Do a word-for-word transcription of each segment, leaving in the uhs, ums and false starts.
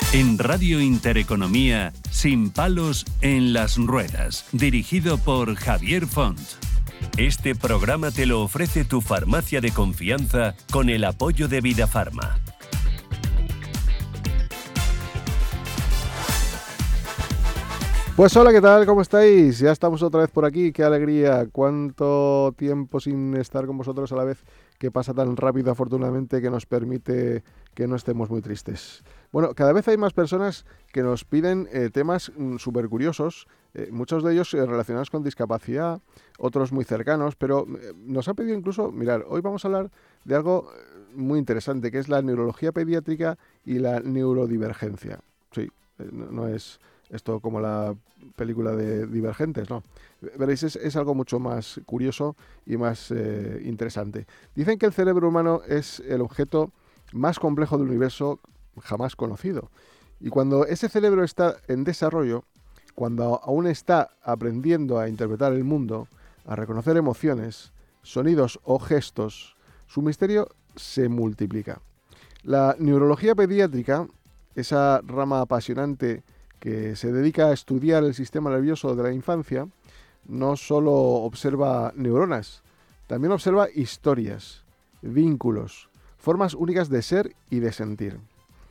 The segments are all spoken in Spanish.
En Radio Intereconomía, Sin palos en las ruedas, dirigido por Javier Font. Este programa te lo ofrece tu farmacia de confianza con el apoyo de Vidafarma. Pues hola, ¿qué tal? ¿Cómo estáis? Ya estamos otra vez por aquí. ¡Qué alegría! ¿Cuánto tiempo sin estar con vosotros a la vez que pasa tan rápido, afortunadamente, que nos permite que no estemos muy tristes? Bueno, cada vez hay más personas que nos piden eh, temas mm, súper curiosos, eh, muchos de ellos eh, relacionados con discapacidad, otros muy cercanos, pero eh, nos han pedido incluso, mirar, hoy vamos a hablar de algo muy interesante, que es la neurología pediátrica y la neurodivergencia. Sí, eh, no, no es esto como la película de Divergentes, no. Veréis, es, es algo mucho más curioso y más eh, interesante. Dicen que el cerebro humano es el objeto más complejo del universo jamás conocido. Y cuando ese cerebro está en desarrollo, cuando aún está aprendiendo a interpretar el mundo, a reconocer emociones, sonidos o gestos, su misterio se multiplica. La neurología pediátrica, esa rama apasionante que se dedica a estudiar el sistema nervioso de la infancia, no solo observa neuronas, también observa historias, vínculos, formas únicas de ser y de sentir.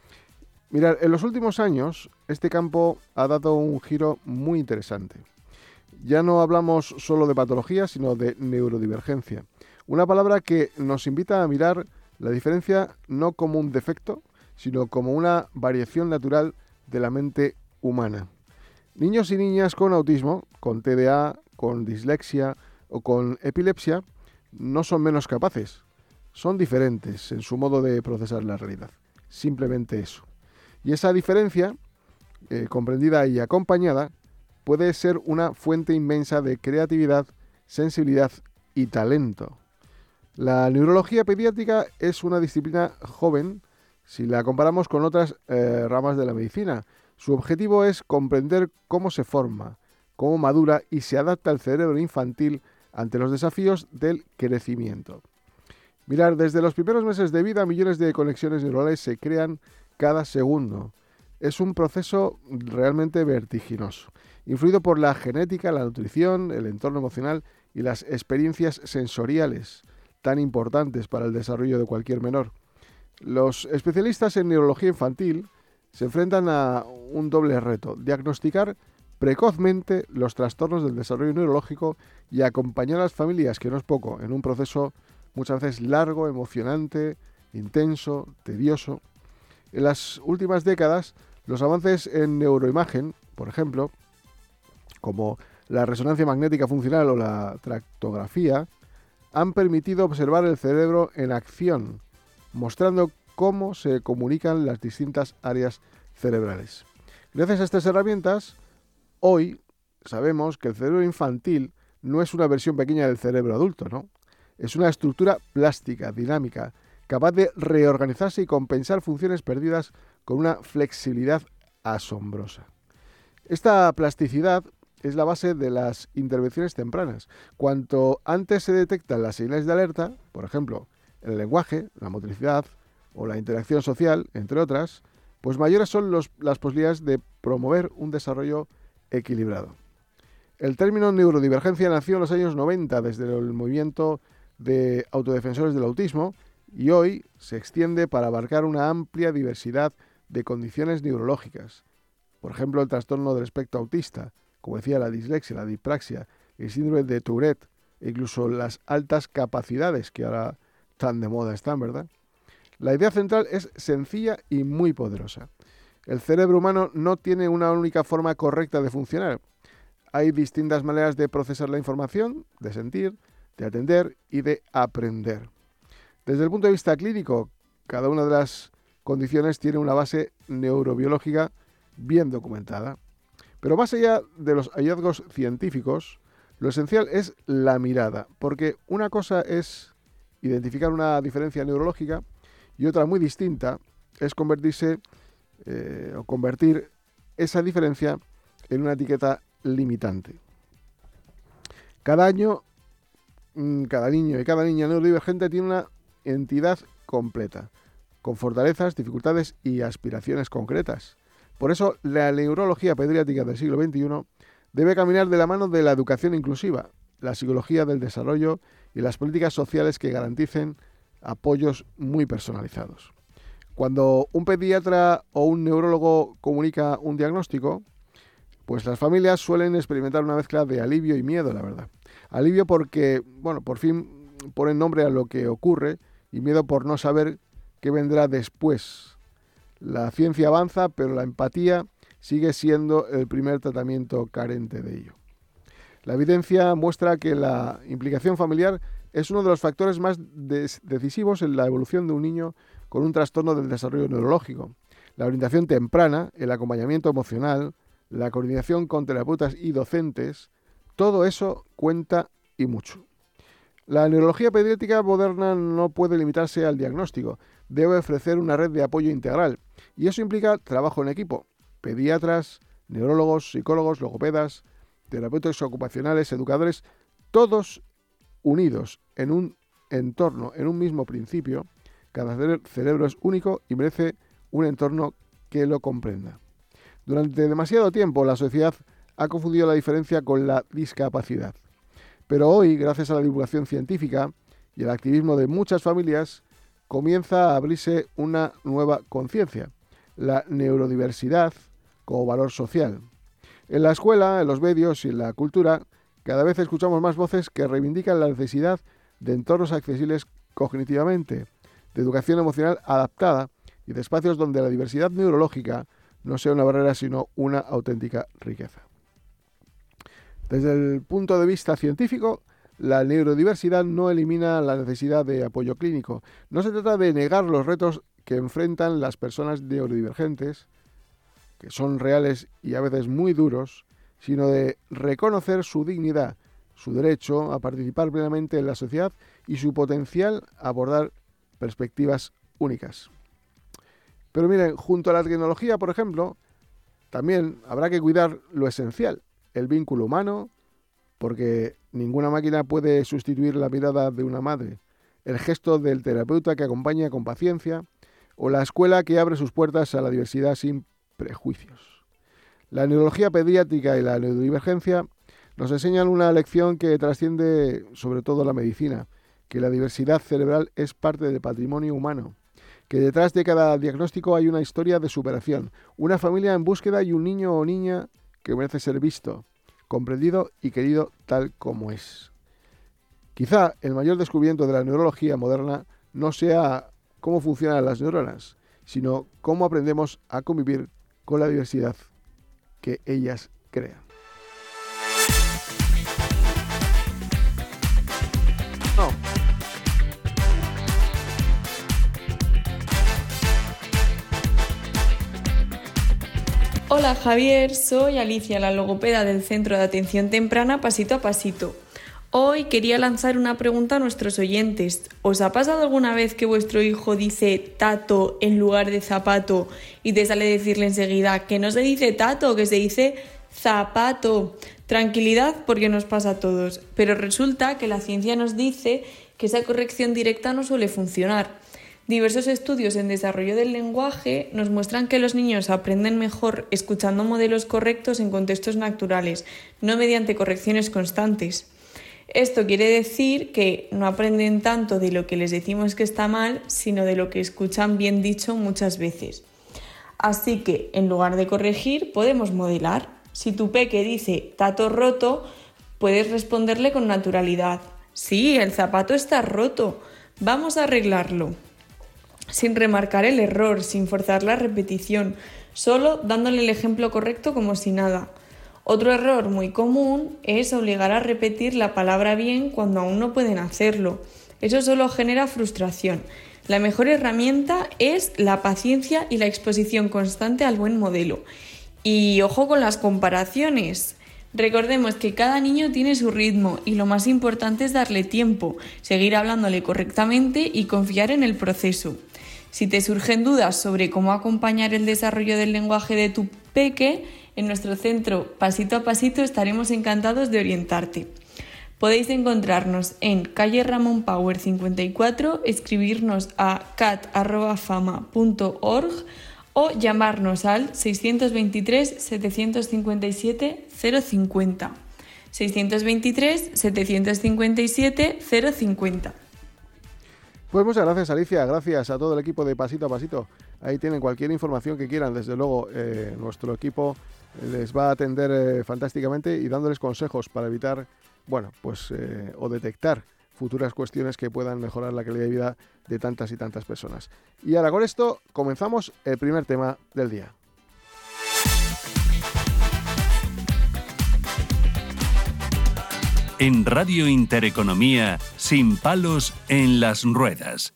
Mirad, en los últimos años este campo ha dado un giro muy interesante. Ya no hablamos solo de patología, sino de neurodivergencia. Una palabra que nos invita a mirar la diferencia no como un defecto, sino como una variación natural de la mente humana. Niños y niñas con autismo, con T D A, con dislexia o con epilepsia no son menos capaces. Son diferentes en su modo de procesar la realidad. Simplemente eso. Y esa diferencia, eh, comprendida y acompañada, puede ser una fuente inmensa de creatividad, sensibilidad y talento. La neurología pediátrica es una disciplina joven si la comparamos con otras eh, ramas de la medicina. Su objetivo es comprender cómo se forma, cómo madura y se adapta el cerebro infantil ante los desafíos del crecimiento. Mirad, desde los primeros meses de vida, millones de conexiones neuronales se crean cada segundo. Es un proceso realmente vertiginoso, influido por la genética, la nutrición, el entorno emocional y las experiencias sensoriales, tan importantes para el desarrollo de cualquier menor. Los especialistas en neurología infantil se enfrentan a un doble reto: diagnosticar precozmente los trastornos del desarrollo neurológico y acompañar a las familias, que no es poco, en un proceso muchas veces largo, emocionante, intenso, tedioso. En las últimas décadas, los avances en neuroimagen, por ejemplo, como la resonancia magnética funcional o la tractografía, han permitido observar el cerebro en acción, mostrando cómo se comunican las distintas áreas cerebrales. Gracias a estas herramientas, hoy sabemos que el cerebro infantil no es una versión pequeña del cerebro adulto, ¿no? Es una estructura plástica, dinámica, capaz de reorganizarse y compensar funciones perdidas con una flexibilidad asombrosa. Esta plasticidad es la base de las intervenciones tempranas. Cuanto antes se detectan las señales de alerta, por ejemplo, el lenguaje, la motricidad o la interacción social, entre otras, pues mayores son los, las posibilidades de promover un desarrollo equilibrado. El término neurodivergencia nació en los años noventa desde el movimiento de autodefensores del autismo y hoy se extiende para abarcar una amplia diversidad de condiciones neurológicas. Por ejemplo, el trastorno del espectro autista, como decía, la dislexia, la dispraxia, el síndrome de Tourette e incluso las altas capacidades que ahora tan de moda están, ¿verdad? La idea central es sencilla y muy poderosa. El cerebro humano no tiene una única forma correcta de funcionar. Hay distintas maneras de procesar la información, de sentir, de atender y de aprender. Desde el punto de vista clínico, cada una de las condiciones tiene una base neurobiológica bien documentada. Pero más allá de los hallazgos científicos, lo esencial es la mirada, porque una cosa es identificar una diferencia neurológica y otra muy distinta es convertirse eh, o convertir esa diferencia en una etiqueta limitante. Cada año, cada niño y cada niña neurodivergente tiene una entidad completa, con fortalezas, dificultades y aspiraciones concretas. Por eso, la neurología pediátrica del siglo veintiuno debe caminar de la mano de la educación inclusiva, la psicología del desarrollo y las políticas sociales que garanticen apoyos muy personalizados. Cuando un pediatra o un neurólogo comunica un diagnóstico, pues las familias suelen experimentar una mezcla de alivio y miedo, la verdad. Alivio porque, bueno, por fin ponen nombre a lo que ocurre, y miedo por no saber qué vendrá después. La ciencia avanza, pero la empatía sigue siendo el primer tratamiento carente de ello. La evidencia muestra que la implicación familiar es uno de los factores más des- decisivos en la evolución de un niño con un trastorno del desarrollo neurológico. La orientación temprana, el acompañamiento emocional, la coordinación con terapeutas y docentes, todo eso cuenta y mucho. La neurología pediátrica moderna no puede limitarse al diagnóstico, debe ofrecer una red de apoyo integral, y eso implica trabajo en equipo, pediatras, neurólogos, psicólogos, logopedas, terapeutas ocupacionales, educadores, todos unidos en un entorno, en un mismo principio. Cada cerebro es único y merece un entorno que lo comprenda. Durante demasiado tiempo la sociedad ha confundido la diferencia con la discapacidad. Pero hoy, gracias a la divulgación científica y el activismo de muchas familias, comienza a abrirse una nueva conciencia, la neurodiversidad como valor social. En la escuela, en los medios y en la cultura, cada vez escuchamos más voces que reivindican la necesidad de entornos accesibles cognitivamente, de educación emocional adaptada y de espacios donde la diversidad neurológica no sea una barrera, sino una auténtica riqueza. Desde el punto de vista científico, la neurodiversidad no elimina la necesidad de apoyo clínico. No se trata de negar los retos que enfrentan las personas neurodivergentes, que son reales y a veces muy duros, sino de reconocer su dignidad, su derecho a participar plenamente en la sociedad y su potencial a abordar perspectivas únicas. Pero miren, junto a la tecnología, por ejemplo, también habrá que cuidar lo esencial, el vínculo humano, porque ninguna máquina puede sustituir la mirada de una madre, el gesto del terapeuta que acompaña con paciencia, o la escuela que abre sus puertas a la diversidad sin prejuicios. La neurología pediátrica y la neurodivergencia nos enseñan una lección que trasciende sobre todo la medicina, que la diversidad cerebral es parte del patrimonio humano, que detrás de cada diagnóstico hay una historia de superación, una familia en búsqueda y un niño o niña que merece ser visto, comprendido y querido tal como es. Quizá el mayor descubrimiento de la neurología moderna no sea cómo funcionan las neuronas, sino cómo aprendemos a convivir con la diversidad que ellas crean. No. Hola Javier, soy Alicia, la logopeda del Centro de Atención Temprana Pasito a Pasito. Hoy quería lanzar una pregunta a nuestros oyentes. ¿Os ha pasado alguna vez que vuestro hijo dice tato en lugar de zapato y te sale decirle enseguida que no se dice tato, que se dice zapato? Tranquilidad, porque nos pasa a todos, pero resulta que la ciencia nos dice que esa corrección directa no suele funcionar. Diversos estudios en desarrollo del lenguaje nos muestran que los niños aprenden mejor escuchando modelos correctos en contextos naturales, no mediante correcciones constantes. Esto quiere decir que no aprenden tanto de lo que les decimos que está mal, sino de lo que escuchan bien dicho muchas veces. Así que, en lugar de corregir, podemos modelar. Si tu peque dice tato roto, puedes responderle con naturalidad. Sí, el zapato está roto, vamos a arreglarlo. Sin remarcar el error, sin forzar la repetición, solo dándole el ejemplo correcto como si nada. Otro error muy común es obligar a repetir la palabra bien cuando aún no pueden hacerlo. Eso solo genera frustración. La mejor herramienta es la paciencia y la exposición constante al buen modelo. Y ojo con las comparaciones. Recordemos que cada niño tiene su ritmo y lo más importante es darle tiempo, seguir hablándole correctamente y confiar en el proceso. Si te surgen dudas sobre cómo acompañar el desarrollo del lenguaje de tu peque, en nuestro centro Pasito a Pasito estaremos encantados de orientarte. Podéis encontrarnos en calle Ramón Power cincuenta y cuatro, escribirnos a cat arroba fama punto org o llamarnos al seiscientos veintitrés, setecientos cincuenta y siete, cero cincuenta. seiscientos veintitrés, setecientos cincuenta y siete, cero cincuenta. Pues muchas gracias, Alicia, gracias a todo el equipo de Pasito a Pasito. Ahí tienen cualquier información que quieran, desde luego eh, nuestro equipo les va a atender eh, fantásticamente y dándoles consejos para evitar, bueno, pues eh, o detectar futuras cuestiones que puedan mejorar la calidad de vida de tantas y tantas personas. Y ahora con esto comenzamos el primer tema del día. En Radio Intereconomía, sin palos en las ruedas.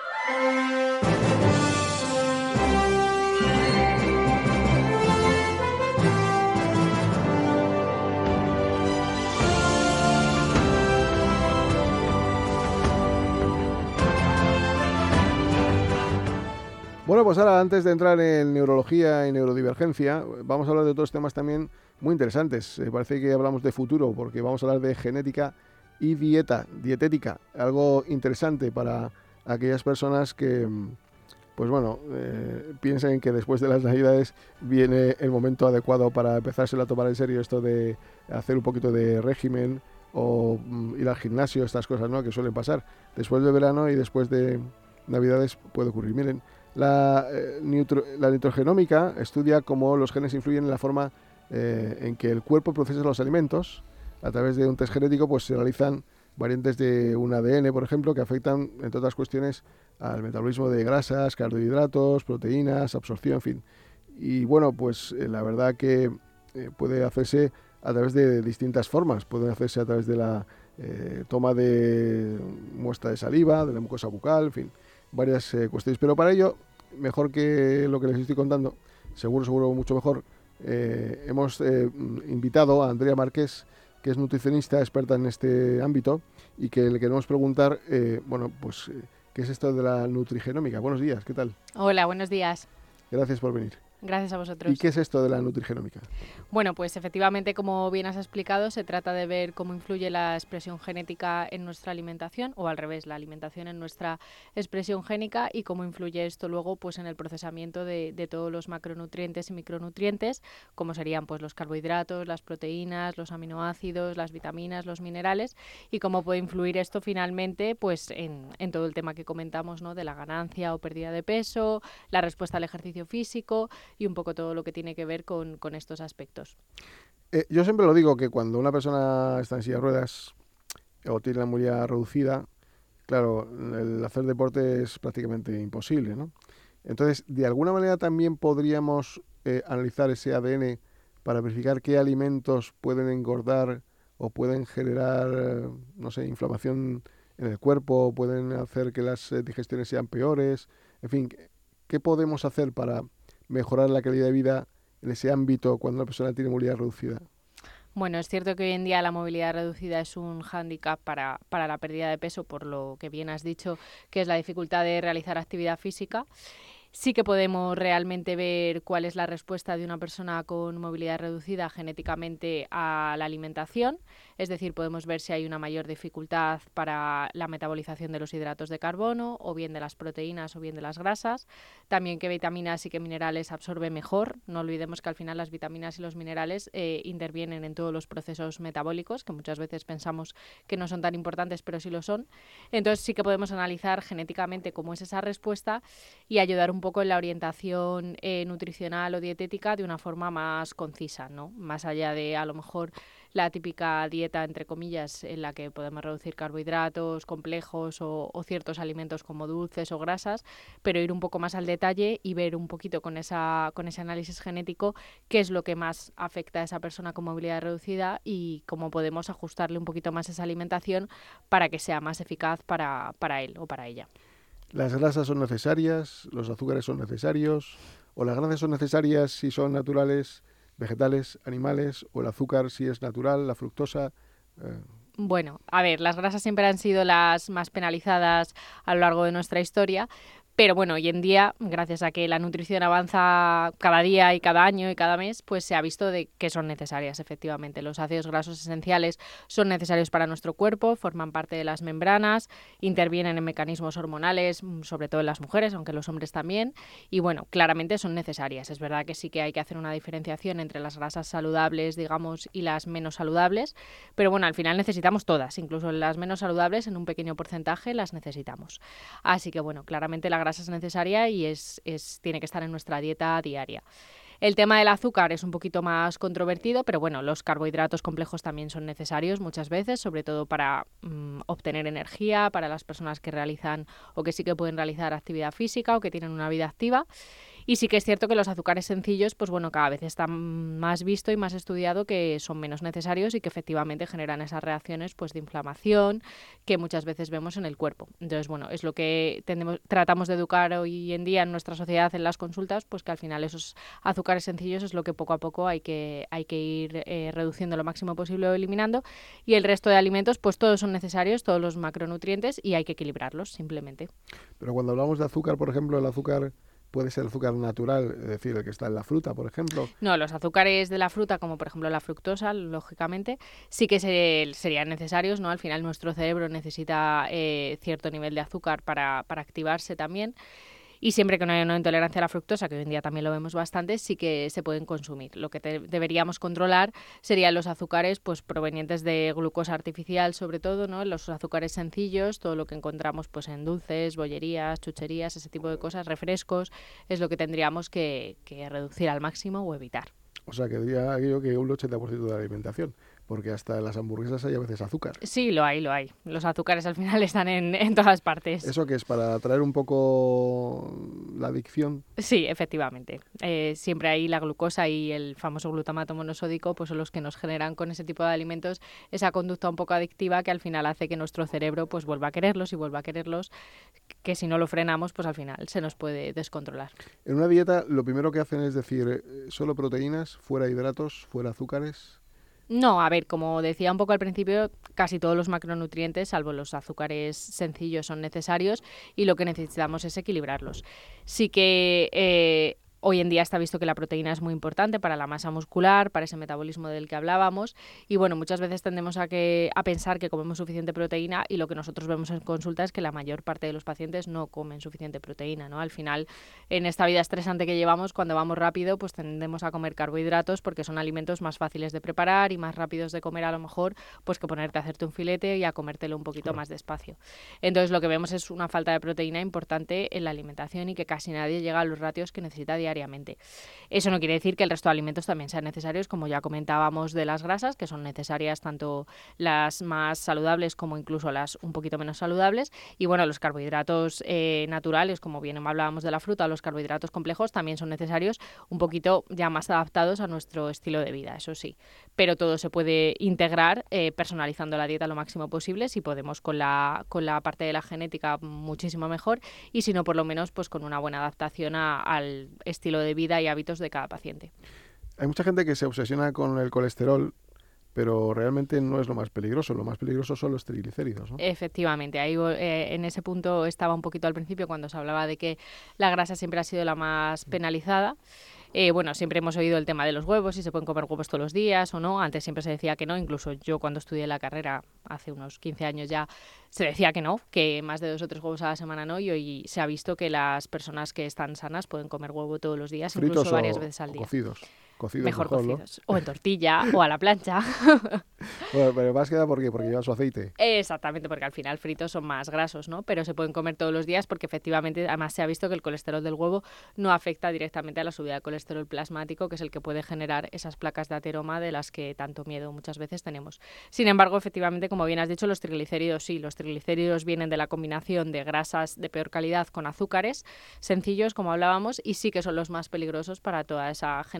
Bueno, pues ahora antes de entrar en neurología y neurodivergencia, vamos a hablar de otros temas también muy interesantes. Eh, parece que hablamos de futuro porque vamos a hablar de genética y dieta, dietética, algo interesante para aquellas personas que, pues bueno, eh, piensen que después de las Navidades viene el momento adecuado para empezárselo a tomar en serio esto de hacer un poquito de régimen o mm, ir al gimnasio, estas cosas, ¿no?, que suelen pasar después de verano y después de Navidades puede ocurrir. Miren, La, eh, neutro, la nitrogenómica estudia cómo los genes influyen en la forma eh, en que el cuerpo procesa los alimentos. A través de un test genético pues se realizan variantes de un A D N, por ejemplo, que afectan, entre otras cuestiones, al metabolismo de grasas, carbohidratos, proteínas, absorción, en fin. Y bueno, pues eh, la verdad que eh, puede hacerse a través de distintas formas. Pueden hacerse a través de la eh, toma de muestra de saliva, de la mucosa bucal, en fin, varias eh, cuestiones, pero para ello, mejor que lo que les estoy contando, seguro, seguro mucho mejor, eh, hemos eh, invitado a Andrea Márquez, que es nutricionista, experta en este ámbito, y que le queremos preguntar, eh, bueno, pues, eh, ¿qué es esto de la nutrigenómica? Buenos días, ¿qué tal? Hola, buenos días. Gracias por venir. Gracias a vosotros. ¿Y qué es esto de la nutrigenómica? Bueno, pues efectivamente, como bien has explicado, se trata de ver cómo influye la expresión genética en nuestra alimentación, o al revés, la alimentación en nuestra expresión génica, y cómo influye esto luego pues en el procesamiento de, de todos los macronutrientes y micronutrientes, como serían pues los carbohidratos, las proteínas, los aminoácidos, las vitaminas, los minerales, y cómo puede influir esto finalmente pues en, en todo el tema que comentamos, ¿no?, de la ganancia o pérdida de peso, la respuesta al ejercicio físico y un poco todo lo que tiene que ver con, con estos aspectos. Eh, yo siempre lo digo, que cuando una persona está en silla de ruedas o tiene la movilidad reducida, claro, el hacer deporte es prácticamente imposible, ¿no? Entonces, de alguna manera también podríamos eh, analizar ese A D N para verificar qué alimentos pueden engordar o pueden generar, eh, no sé, inflamación en el cuerpo, pueden hacer que las eh, digestiones sean peores, en fin, ¿qué podemos hacer para mejorar la calidad de vida en ese ámbito cuando una persona tiene movilidad reducida? Bueno, es cierto que hoy en día la movilidad reducida es un hándicap para, para la pérdida de peso, por lo que bien has dicho, que es la dificultad de realizar actividad física. Sí que podemos realmente ver cuál es la respuesta de una persona con movilidad reducida genéticamente a la alimentación. Es decir, podemos ver si hay una mayor dificultad para la metabolización de los hidratos de carbono, o bien de las proteínas o bien de las grasas. También qué vitaminas y qué minerales absorbe mejor. No olvidemos que al final las vitaminas y los minerales eh, intervienen en todos los procesos metabólicos, que muchas veces pensamos que no son tan importantes, pero sí lo son. Entonces sí que podemos analizar genéticamente cómo es esa respuesta y ayudar un poco en la orientación eh, nutricional o dietética de una forma más concisa, ¿no? Más allá de a lo mejor la típica dieta, entre comillas, en la que podemos reducir carbohidratos complejos o, o ciertos alimentos como dulces o grasas, pero ir un poco más al detalle y ver un poquito con esa con ese análisis genético qué es lo que más afecta a esa persona con movilidad reducida y cómo podemos ajustarle un poquito más esa alimentación para que sea más eficaz para, para él o para ella. ¿Las grasas son necesarias? ¿Los azúcares son necesarios? ¿O las grasas son necesarias si son naturales, vegetales, animales? ¿O el azúcar si es natural, la fructosa? Eh... Bueno, a ver, las grasas siempre han sido las más penalizadas a lo largo de nuestra historia, Pero bueno, hoy en día, gracias a que la nutrición avanza cada día y cada año y cada mes, pues se ha visto de que son necesarias, efectivamente. Los ácidos grasos esenciales son necesarios para nuestro cuerpo, forman parte de las membranas, intervienen en mecanismos hormonales, sobre todo en las mujeres, aunque los hombres también, y bueno, claramente son necesarias. Es verdad que sí que hay que hacer una diferenciación entre las grasas saludables, digamos, y las menos saludables, pero bueno, al final necesitamos todas, incluso las menos saludables en un pequeño porcentaje las necesitamos. Así que bueno, claramente la grasa es necesaria y es, es, tiene que estar en nuestra dieta diaria. El tema del azúcar es un poquito más controvertido, pero bueno, los carbohidratos complejos también son necesarios muchas veces, sobre todo para mmm, obtener energía, para las personas que realizan o que sí que pueden realizar actividad física o que tienen una vida activa. Y sí que es cierto que los azúcares sencillos, pues bueno, cada vez está más visto y más estudiado que son menos necesarios y que efectivamente generan esas reacciones pues de inflamación que muchas veces vemos en el cuerpo. Entonces, bueno, es lo que tenemos, tratamos de educar hoy en día en nuestra sociedad en las consultas, pues que al final esos azúcares sencillos es lo que poco a poco hay que, hay que ir eh, reduciendo lo máximo posible o eliminando. Y el resto de alimentos, pues todos son necesarios, todos los macronutrientes, y hay que equilibrarlos simplemente. Pero cuando hablamos de azúcar, por ejemplo, el azúcar puede ser azúcar natural, es decir, el que está en la fruta, por ejemplo. No, los azúcares de la fruta, como por ejemplo la fructosa, lógicamente, sí que se, serían necesarios, ¿no? Al final nuestro cerebro necesita eh, cierto nivel de azúcar para, para activarse también. Y siempre que no haya una intolerancia a la fructosa, que hoy en día también lo vemos bastante, sí que se pueden consumir. Lo que te, deberíamos controlar serían los azúcares pues provenientes de glucosa artificial, sobre todo, ¿no? Los azúcares sencillos, todo lo que encontramos pues en dulces, bollerías, chucherías, ese tipo de cosas, refrescos, es lo que tendríamos que, que reducir al máximo o evitar. O sea, que diría yo que un ochenta por ciento de la alimentación, porque hasta en las hamburguesas hay a veces azúcar. Sí, lo hay, lo hay. Los azúcares al final están en, en todas partes. ¿Eso qué es? ¿Para atraer un poco la adicción? Sí, efectivamente. Eh, siempre hay la glucosa y el famoso glutamato monosódico, pues son los que nos generan con ese tipo de alimentos esa conducta un poco adictiva que al final hace que nuestro cerebro pues vuelva a quererlos y vuelva a quererlos, que si no lo frenamos, pues al final se nos puede descontrolar. En una dieta lo primero que hacen es decir, solo proteínas, fuera hidratos, fuera azúcares. No, a ver, como decía un poco al principio, casi todos los macronutrientes, salvo los azúcares sencillos, son necesarios y lo que necesitamos es equilibrarlos. Sí que eh, hoy en día está visto que la proteína es muy importante para la masa muscular, para ese metabolismo del que hablábamos y bueno, muchas veces tendemos a, que, a pensar que comemos suficiente proteína y lo que nosotros vemos en consulta es que la mayor parte de los pacientes no comen suficiente proteína, ¿no? Al final, en esta vida estresante que llevamos, cuando vamos rápido, pues tendemos a comer carbohidratos porque son alimentos más fáciles de preparar y más rápidos de comer a lo mejor, pues que ponerte a hacerte un filete y a comértelo un poquito más despacio. Entonces lo que vemos es una falta de proteína importante en la alimentación y que casi nadie llega a los ratios que necesita diariamente. Eso no quiere decir que el resto de alimentos también sean necesarios, como ya comentábamos de las grasas, que son necesarias tanto las más saludables como incluso las un poquito menos saludables. Y bueno, los carbohidratos eh, naturales, como bien hablábamos de la fruta, los carbohidratos complejos también son necesarios, un poquito ya más adaptados a nuestro estilo de vida, eso sí. Pero todo se puede integrar eh, personalizando la dieta lo máximo posible, si podemos con la, con la parte de la genética muchísimo mejor, y si no, por lo menos pues con una buena adaptación a, al estilo de vida y hábitos de cada paciente. Hay mucha gente que se obsesiona con el colesterol, pero realmente no es lo más peligroso. Lo más peligroso son los triglicéridos, ¿no? Efectivamente, ahí eh, en ese punto estaba un poquito al principio cuando se hablaba de que la grasa siempre ha sido la más penalizada. Eh, bueno, siempre hemos oído el tema de los huevos, si se pueden comer huevos todos los días o no. Antes siempre se decía que no, incluso yo cuando estudié la carrera hace unos quince años ya se decía que no, que más de dos o tres huevos a la semana no, y hoy se ha visto que las personas que están sanas pueden comer huevo todos los días, fritos incluso varias o, veces al día. O cocidos. Cocidos mejor, mejor cocidos. ¿No? O en tortilla o a la plancha. Bueno, pero más que nada, ¿por qué? Porque lleva su aceite. Exactamente, porque al final fritos son más grasos, ¿no? Pero se pueden comer todos los días porque efectivamente además se ha visto que el colesterol del huevo no afecta directamente a la subida de colesterol plasmático, que es el que puede generar esas placas de ateroma de las que tanto miedo muchas veces tenemos. Sin embargo, efectivamente, como bien has dicho, los triglicéridos sí, los triglicéridos vienen de la combinación de grasas de peor calidad con azúcares sencillos, como hablábamos, y sí que son los más peligrosos para toda esa generación de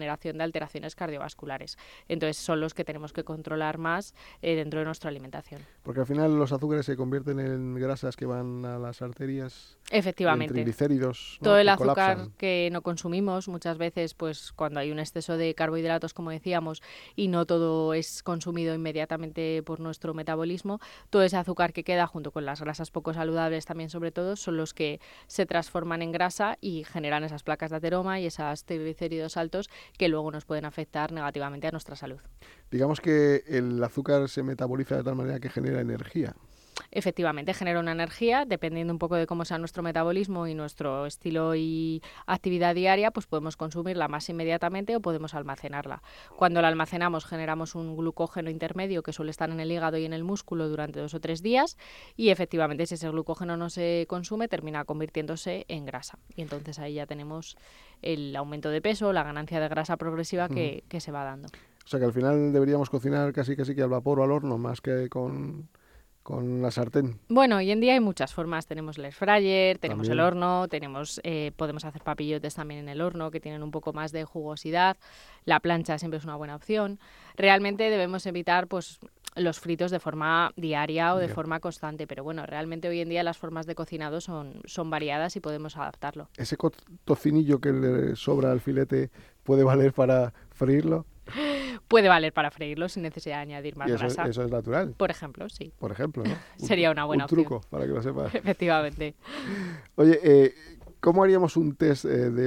de alteraciones cardiovasculares. Entonces son los que tenemos que controlar más eh, dentro de nuestra alimentación. Porque al final los azúcares se convierten en grasas que van a las arterias. Efectivamente. En triglicéridos, ¿no? Todo el que azúcar colapsan. que no consumimos, muchas veces, pues cuando hay un exceso de carbohidratos, como decíamos, y no todo es consumido inmediatamente por nuestro metabolismo, todo ese azúcar que queda junto con las grasas poco saludables también, sobre todo, son los que se transforman en grasa y generan esas placas de ateroma y esos triglicéridos altos que luego nos pueden afectar negativamente a nuestra salud. Digamos que el azúcar se metaboliza de tal manera que genera energía. Efectivamente, genera una energía, dependiendo un poco de cómo sea nuestro metabolismo y nuestro estilo y actividad diaria, pues podemos consumirla más inmediatamente o podemos almacenarla. Cuando la almacenamos generamos un glucógeno intermedio que suele estar en el hígado y en el músculo durante dos o tres días y efectivamente si ese glucógeno no se consume termina convirtiéndose en grasa y entonces ahí ya tenemos el aumento de peso, la ganancia de grasa progresiva que, mm. que se va dando. O sea que al final deberíamos cocinar casi casi que al vapor o al horno más que con... con la sartén. Bueno, hoy en día hay muchas formas. Tenemos el air fryer, tenemos también. el horno, tenemos eh, podemos hacer papillotes también en el horno que tienen un poco más de jugosidad. La plancha siempre es una buena opción. Realmente debemos evitar pues los fritos de forma diaria o de yeah. forma constante, pero bueno, realmente hoy en día las formas de cocinado son, son variadas y podemos adaptarlo. ¿Ese co- tocinillo que le sobra al filete puede valer para freírlo? Puede valer para freírlo sin necesidad de añadir más y eso, grasa. Eso es natural. Por ejemplo, sí. Por ejemplo, ¿no? Sería una buena un opción. truco, para que lo sepas. Efectivamente. Oye, eh, ¿cómo haríamos un test eh, de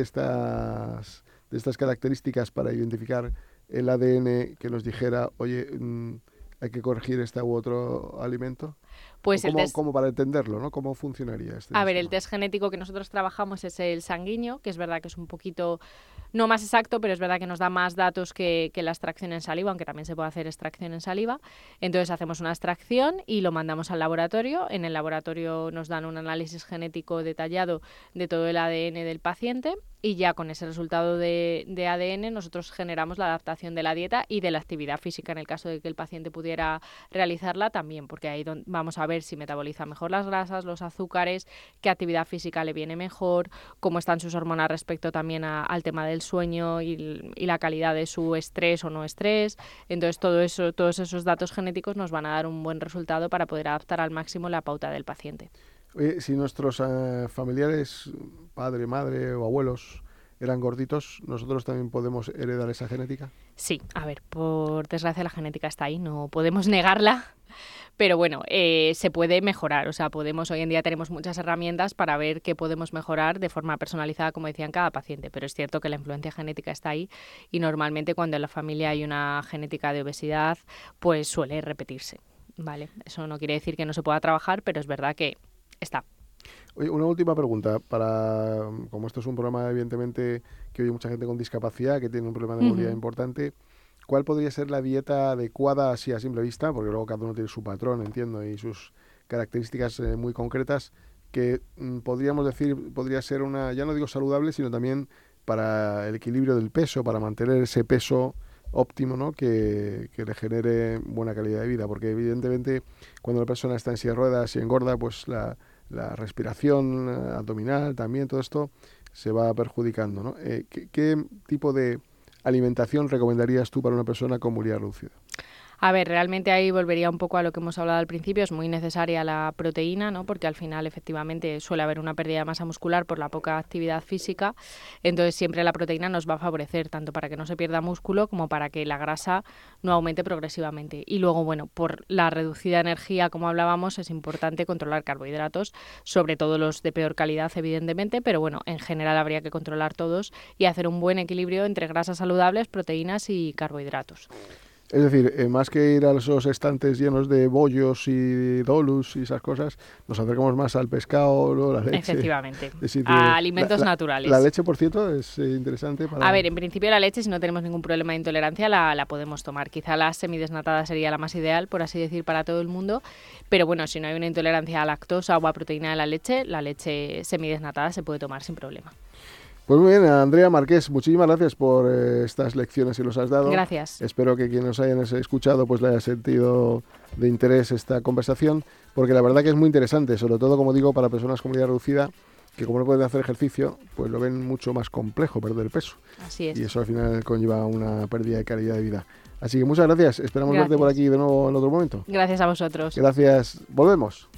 estas de estas características para identificar el A D N que nos dijera, oye, mmm, hay que corregir este u otro alimento? Pues ¿Cómo, el test... ¿Cómo para entenderlo, ¿no? ¿Cómo funcionaría este A ver, sistema? el test genético que nosotros trabajamos es el sanguíneo, que es verdad que es un poquito, no más exacto, pero es verdad que nos da más datos que, que la extracción en saliva, aunque también se puede hacer extracción en saliva. Entonces hacemos una extracción y lo mandamos al laboratorio. En el laboratorio nos dan un análisis genético detallado de todo el A D N del paciente y ya con ese resultado de, de A D N nosotros generamos la adaptación de la dieta y de la actividad física en el caso de que el paciente pudiera realizarla también, porque ahí don, vamos a ver si metaboliza mejor las grasas, los azúcares, qué actividad física le viene mejor, cómo están sus hormonas respecto también a, al tema del sueño y, y la calidad de su estrés o no estrés. Entonces todo eso, todos esos datos genéticos nos van a dar un buen resultado para poder adaptar al máximo la pauta del paciente. Oye, si nuestros uh, familiares, padre, madre o abuelos eran gorditos, ¿nosotros también podemos heredar esa genética? Sí, a ver, por desgracia la genética está ahí, no podemos negarla, pero bueno, eh, se puede mejorar, o sea, podemos, hoy en día tenemos muchas herramientas para ver qué podemos mejorar de forma personalizada, como decía, en cada paciente, pero es cierto que la influencia genética está ahí y normalmente cuando en la familia hay una genética de obesidad, pues suele repetirse, ¿vale? Eso no quiere decir que no se pueda trabajar, pero es verdad que está. Oye, una última pregunta, para como esto es un programa evidentemente que oye mucha gente con discapacidad, que tiene un problema de movilidad uh-huh. importante, ¿cuál podría ser la dieta adecuada así a simple vista? Porque luego cada uno tiene su patrón, entiendo, y sus características eh, muy concretas, que mm, podríamos decir, podría ser una, ya no digo saludable, sino también para el equilibrio del peso, para mantener ese peso óptimo, ¿no? que, que le genere buena calidad de vida, porque evidentemente cuando la persona está en silla de ruedas y engorda, pues la, la respiración abdominal también, todo esto se va perjudicando, ¿no? Eh, ¿qué, ¿Qué tipo de alimentación recomendarías tú para una persona con movilidad reducida? A ver, realmente ahí volvería un poco a lo que hemos hablado al principio, es muy necesaria la proteína, ¿no? Porque al final efectivamente suele haber una pérdida de masa muscular por la poca actividad física, entonces siempre la proteína nos va a favorecer tanto para que no se pierda músculo como para que la grasa no aumente progresivamente. Y luego, bueno, por la reducida energía, como hablábamos, es importante controlar carbohidratos, sobre todo los de peor calidad, evidentemente, pero bueno, en general habría que controlar todos y hacer un buen equilibrio entre grasas saludables, proteínas y carbohidratos. Es decir, eh, más que ir a esos estantes llenos de bollos y dolus y esas cosas, nos acercamos más al pescado, ¿no? La leche. Efectivamente, decir, a alimentos la, la, naturales. La leche, por cierto, es eh, interesante para... A ver, en principio la leche, si no tenemos ningún problema de intolerancia, la, la podemos tomar. Quizá la semidesnatada sería la más ideal, por así decir, para todo el mundo. Pero bueno, si no hay una intolerancia a lactosa o a proteína de la leche, la leche semidesnatada se puede tomar sin problema. Pues muy bien, Andrea Marqués, muchísimas gracias por eh, estas lecciones que nos has dado. Gracias. Espero que quien nos hayan escuchado pues le haya sentido de interés esta conversación, porque la verdad que es muy interesante, sobre todo, como digo, para personas con movilidad reducida, que como no pueden hacer ejercicio, pues lo ven mucho más complejo perder peso. Así es. Y eso al final conlleva una pérdida de calidad de vida. Así que muchas gracias. Esperamos Gracias. verte por aquí de nuevo en otro momento. Gracias a vosotros. Gracias. Volvemos.